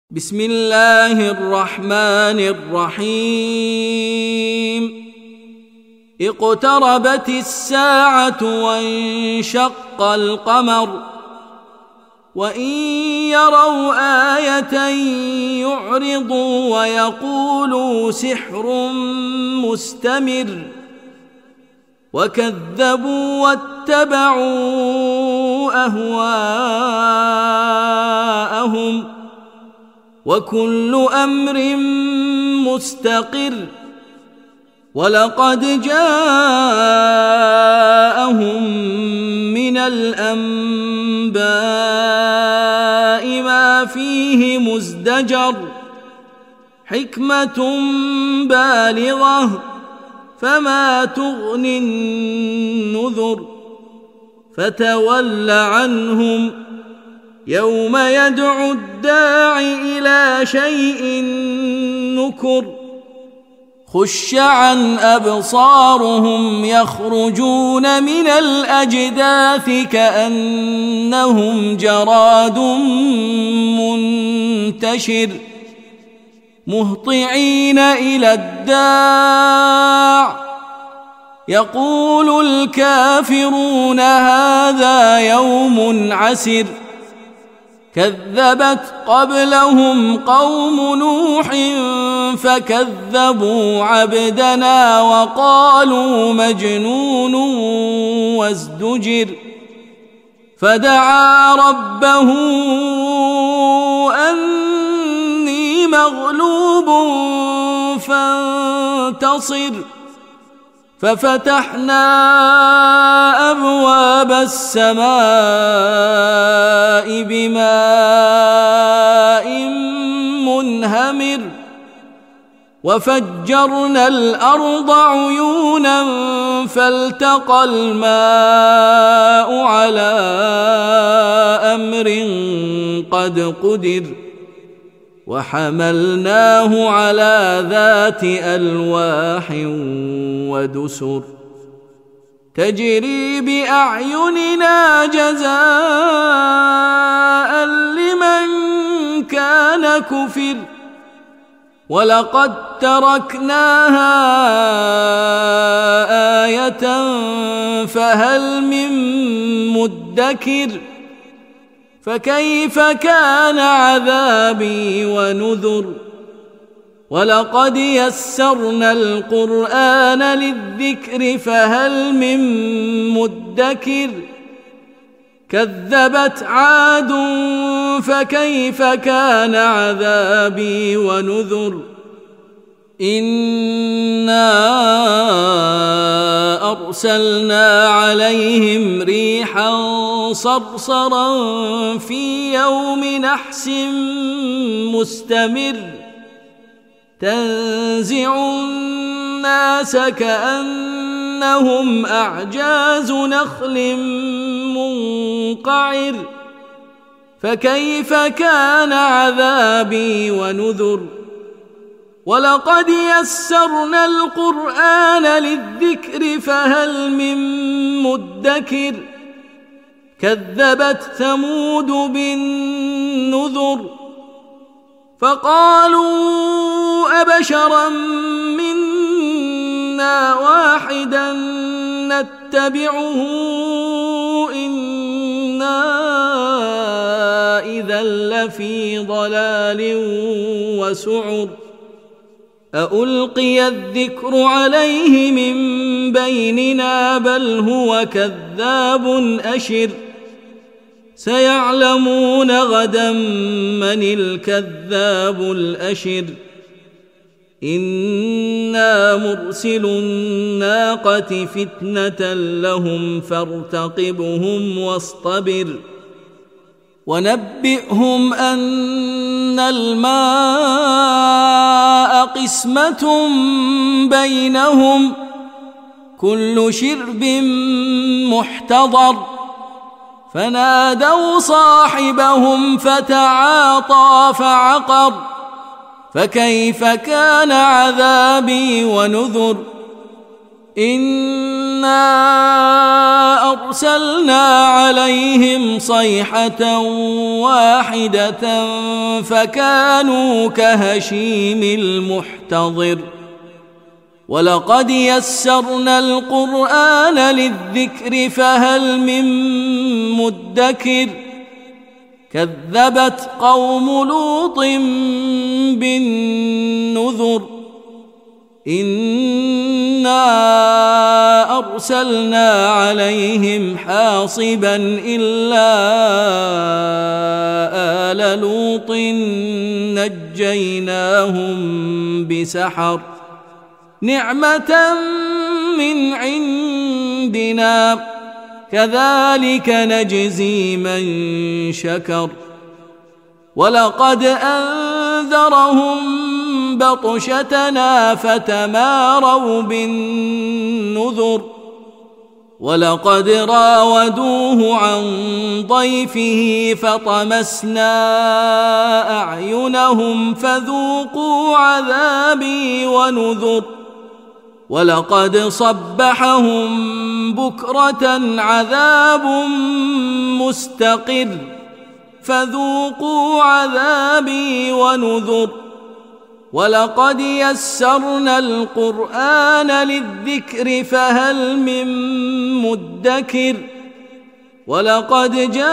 بسم الله الرحمن الرحيم اقتربت الساعة وانشق القمر وإن يروا آية يعرضوا ويقولوا سحر مستمر وكذبوا واتبعوا أهواءهم وكل أمر مستقر ولقد جاءهم من الأنباء ما فيه مزدجر حكمة بالغة فما تغني النذر فتول عنهم يوم يدعو الداع إلى شيء نكر خش عن أبصارهم يخرجون من الأجداث كأنهم جراد منتشر مهطعين إلى الداع يقول الكافرون هذا يوم عسر كذبت قبلهم قوم نوح فكذبوا عبدنا وقالوا مجنون وازدجر فدعا ربه أني مغلوب فانتصر ففتحنا أبواب السماء بماء منهمر وفجرنا الأرض عيونا فالتقى الماء على أمر قد قدر وحملناه على ذات ألواح ودسر تجري بأعيننا جزاء لمن كان كفر ولقد تركناها آية فهل من مدكر فكيف كان عذابي ونذر ولقد يسرنا القرآن للذكر فهل من مدكر كذبت عاد فكيف كان عذابي ونذر إنا أرسلنا عليهم ريحا صرصرا في يوم نحس مستمر تنزع الناس كأنهم أعجاز نخل منقعر فكيف كان عذابي ونذر ولقد يسرنا القرآن للذكر فهل من مدكر كذبت ثمود بالنذر فقالوا أبشرا منا واحدا نتبعه إنا إذا لفي ضلال وسعر أألقي الذكر عليه من بيننا بل هو كذاب أشر سيعلمون غدا من الكذاب الأشر إنا مرسل الناقة فتنة لهم فارتقبهم واصطبر ونبئهم أن الماء قسمة بينهم كل شرب محتضر فنادوا صاحبهم فتعاطى فعقر فكيف كان عذابي ونذر إنا أرسلنا عليهم صيحة واحدة فكانوا كهشيم المحتضر ولقد يسرنا القرآن للذكر فهل من مدكر كذبت قوم لوط بالنذر إنا أرسلنا عليهم حاصبا إلا آل لوط نجيناهم بسحر نعمة من عندنا كذلك نجزي من شكر ولقد أنذرهم بطشتنا فتماروا بالنذر ولقد راودوه عن ضيفه فطمسنا أعينهم فذوقوا عذابي ونذر ولقد صبحهم بكرة عذاب مستقر فذوقوا عذابي ونذر ولقد يسرنا القرآن للذكر فهل من مدكر ولقد جاء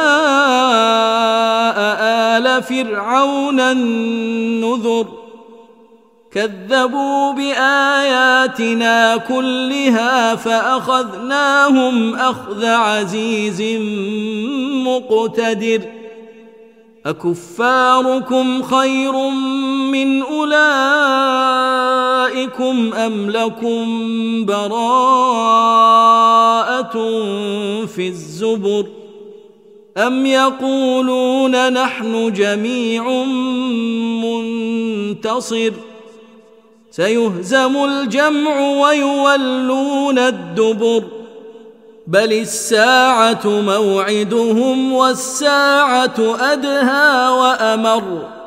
آل فرعون النذر كذبوا بآياتنا كلها فأخذناهم أخذ عزيز مقتدر أكفاركم خير من أولئكم أم لكم براءة في الزبر أم يقولون نحن جميع منتصر سيهزم الجمع ويولون الدبر بل الساعة موعدهم والساعة أدهى وأمر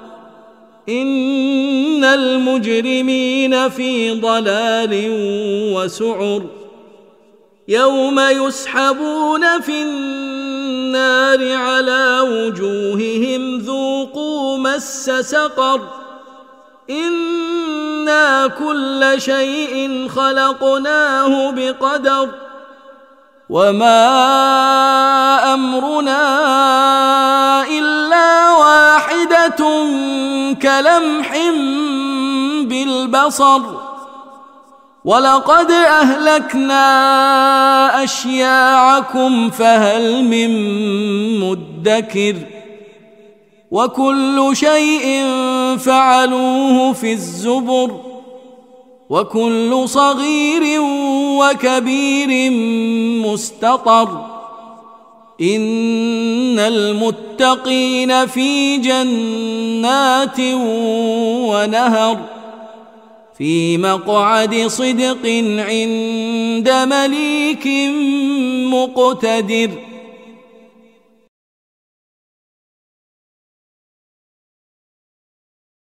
إن المجرمين في ضلال وسعر يوم يسحبون في النار على وجوههم ذوقوا مس سقر إنا كل شيء خلقناه بقدر وما أمرنا إلا واحدة كلمح بالبصر ولقد أهلكنا أشياعكم فهل من مدكر وكل شيء فعلوه في الزبر وكل صغير وكبير مستطر إن المتقين في جنات ونهر في مقعد صدق عند مليك مقتدر